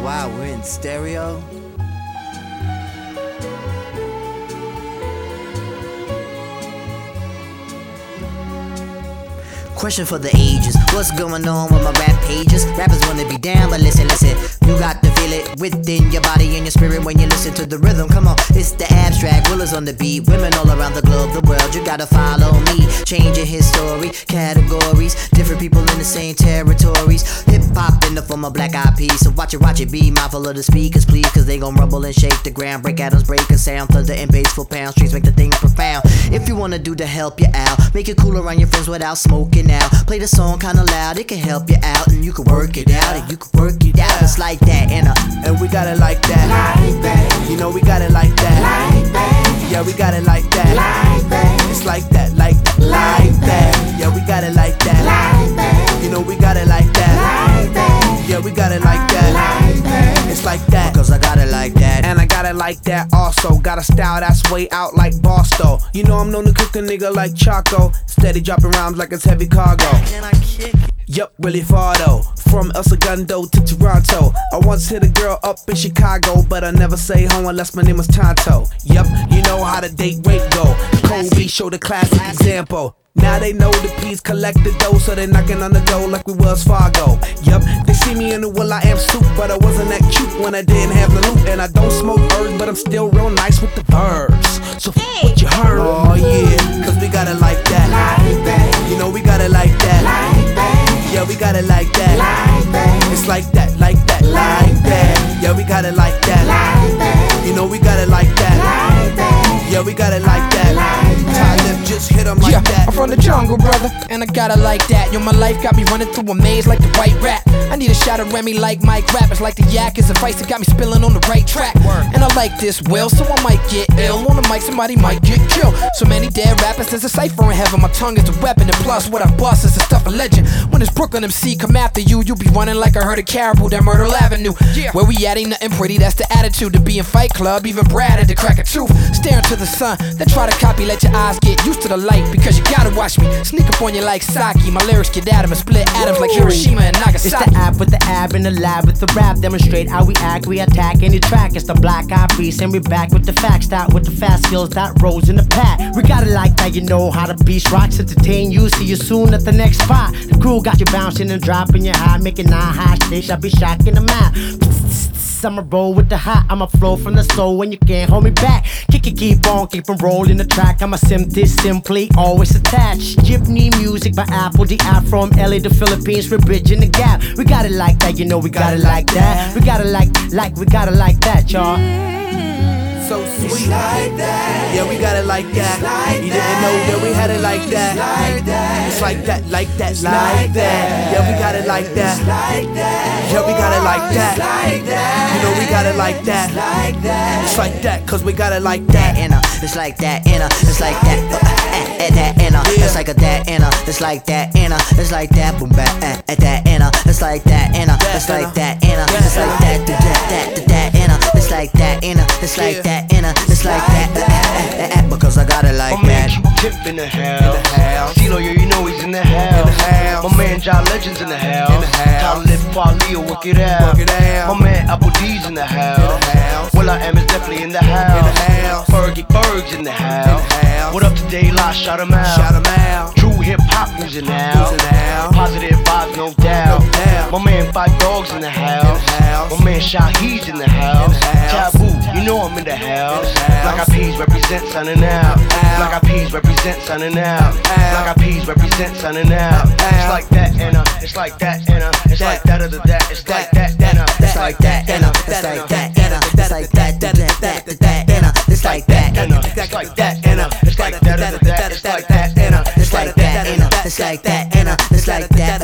wow, we're in stereo? Question for the ages. What's going on with my rap pages? Rappers wanna be down, but listen, you got to feel it within your body and your spirit when you listen to the rhythm. Come on, it's the abstract, Willers on the beat. Women all around the globe, the world, you gotta follow me. Changing history, categories, different people in the same territories. Hip-hop in the form of Black Eyed Peas. So watch it, be mindful of the speakers, please, cause they gon' rumble and shake the ground. Break atoms, break a sound, thunder and bass for pound streets, make the thing profound. If you wanna do to help you out, make it cool around your friends without smoking out. Play the song kinda loud, it can help you out, and you can work it out, and you can work it out. It's like that, and we got it like that. Like that. You know we got it like that. Like that. Yeah, we got it like that. Like that. It's like that, like that, like that. Yeah, we got it like that. Like that. You know we got it like that. Like that. Yeah, we got it like that. Like that. It's like that, cause I got it like that. And I got it like that also. Got a style that's way out like Bosto. You know I'm known to cook a nigga like Choco. Steady dropping rhymes like it's heavy cargo. Can I kick it? Yup, really far though. From El Segundo to Toronto. I once hit a girl up in Chicago, but I never say home unless my name was Tonto. Yup, you know how the date rate go. Kobe showed a classic example. Now they know the P's collect the dough, so they knocking on the door like we was Fargo. Yup, they see me in the will.i.am suit, but I wasn't that cute when I didn't have the loot. And I don't smoke herbs, but I'm still real nice with the verbs. So what you heard? Oh yeah, cause we got it like that. Like that. You know we got it like that. Like that. Yeah, we got it like that. Like that. It's like that, like that, like that. Yeah, we got it like that. Like that. You know we got it like that. Like that. Yeah, we got it like that. Like that. Talib just hit 'em like yeah, that. I'm from the jungle, brother, and I got it like that. Yo, my life got me running through a maze like the white rat. I need a shot of Remy like Mike Rap. It's like the yak is a vice that got me spilling on the right track. And I like this well, so I might get ill. On the mic, somebody might get killed. So many dead rappers, there's a cipher in heaven. My tongue is a weapon, and plus what I bust is the stuff of legend. When it's Brooklyn MC come after you, you be running like a herd of caribou down Myrtle Avenue. Where we at ain't nothing pretty, that's the attitude. To be in Fight Club, even Brad had to crack a tooth. Staring to the sun, then try to copy, let your eyes get used to the light. Because you gotta watch me sneak up on you like Saki. My lyrics get at 'em and split atoms like Hiroshima and Nagasaki. It's the app with the ab in the lab with the rap. Demonstrate how we act, we attack any track. It's the Black Eyed Peas and we back with the facts. Start with the fast skills that rolls in the pack. We got it like that, you know how the beast rocks. Entertain you, see you soon at the next spot. The crew got you bouncing and dropping your high, making 9 high stage. I be shocking the map. I'ma roll with the hot, I'ma flow from the soul when you can't hold me back. Kick it, keep on, keep on rolling the track. I'ma simply always attached. Gypney music by Apple, the app from LA to Philippines, we're bridging the gap. We got it like that, you know we got it like that. We got it we got it like that, y'all. So sweet. It's like that. Yeah, we got it like that. Like you didn't know that we had it like that. Like that. It's like that, like that, It's like like that. that. Yeah, we got it like that. It's like that. Yeah, we got it like that. It's like that. You know we got it like that. It's like that. It's like that, cause we got it like that. It's like that, it's like that, that, it's like a that, it's like that, it's like that, boom, back, that, it's like that, it's like that, it's like that, that, it's like that, it's like that, it's like that, because I got it like my man that. Q-Tip in the house. CeeLo, yeah, you know he's in the house. My man John Legend's in the house. Talib Kweli, work it out. My man Apple D's in the house. will.i.am is definitely in the house. Fergie Berg's in the house. What up to Daylight? Shout him out. True hip hop music now. Positive vibes, no doubt. My man Five Dogs in the house. My man Shahid's in the house. Taboo, you know I'm in the house. Black Eyed Peas represent sunning out. Black Eyed Peas represent sunning out. Black Eyed Peas represent sunning out. It's like that, it's like that, it's like that other that. It's like that, It's like that, it's like that, it's like that, it's like that, it's like that, it's like that other that. It's like that, it's like that, it's like that, it's like that, it's like that.